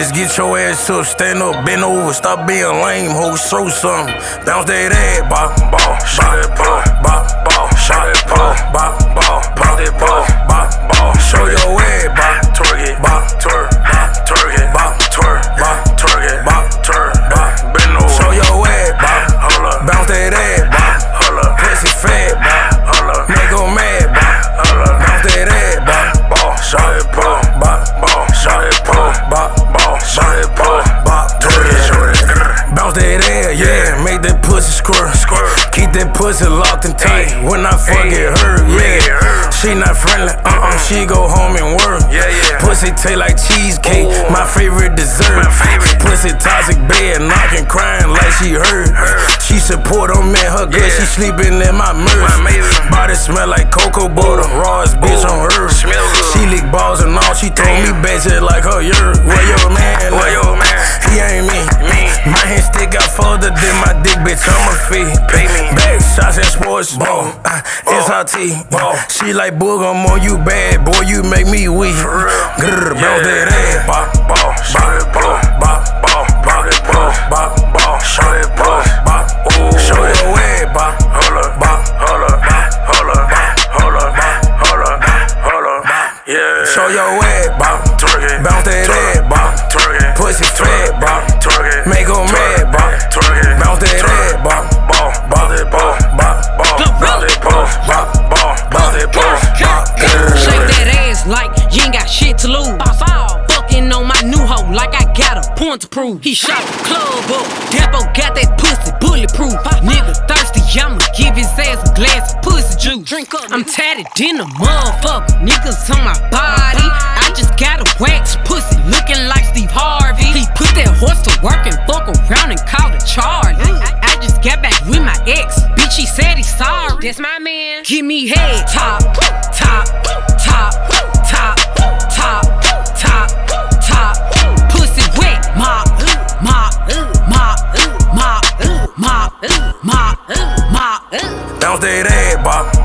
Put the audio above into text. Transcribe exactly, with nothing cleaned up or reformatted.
Just get your ass up, stand up, bend over, stop being lame, ho, show something. Bounce that ass, bop, ball, shot that ball, bop, ball, shot that ball, bop, ball, bop that ball, bop, ball. Show your ass, bop, twerk it, bop, twerk, bop, twerk it, bop, twerk, bop, twerk it, bop, twerk, bop, bend over. Show your ass, bop, hold up, bounce that ass, bop, hold up, pussy fat, bop, hold up, make 'em mad, bop, hold up, bounce that ass, bop, ball, shot that ball, bop, ball, shot that ball, bop, ball, shot that ball, bop, twerk it, bounce that ass, yeah, make that pussy squirt, squirt, keep that pussy locked and tight. When I fuck it hurt, yeah, she not friendly, uh-uh, she go home and work. Yeah, yeah. Pussy taste like cheesecake, ooh, my favorite dessert. My favorite. Pussy toxic bed, knocking, crying like she hurt. She support on me, her good, yeah. She sleeping in my merch. Body smell like cocoa butter, rawest bitch on earth. She lick balls and all, she told me bitch it like her yurt. Where your man? Where your man? He ain't me. me. My hand stick out further than my dick, bitch on my feet. Pay me. Back shots and sports ball, uh, S R T. Ball. She like boog, I'm on you bad, boy, you make me weak. Grrr, bounce that ass, bop, ball, shot that ball, bop, ball, bop that ball, bop, ball, shot that ball, bop, ooh. Show your ass, bop, hold up, bop, hold up, bop, hold up, bop, hold up, bop, hold up, bop, hold up, bop, yeah. Show your ass, bop, twerk it, bounce that ass, bop, twerk it, pussy fat, bop, twerk it, make 'em mad, bop, twerk it, bounce that ass, bop, ball, bop that ball, bop, ball, bop that ball, bop, ball, bop that ball, bop, shake that ass like you ain't got shit to lose. Fucking on my new hoe like I got a point to prove. He shot the club up, Depo got that pussy bulletproof. Nigga thirsty, I'ma give his ass a glass of pussy juice. Drink up, I'm tatted in the motherfucker, niggas on my body. I just got a wax pussy looking like Steve Harvey. He put that horse to work and fuck around and called a Charlie. I, I just got back with my ex, bitch, he said he's sorry. That's my man. Give me head, top, top, top, top, top, top, top. Pussy wet, mop, mop, mop, mop, mop, mop, mop. Bounce that ass, bop.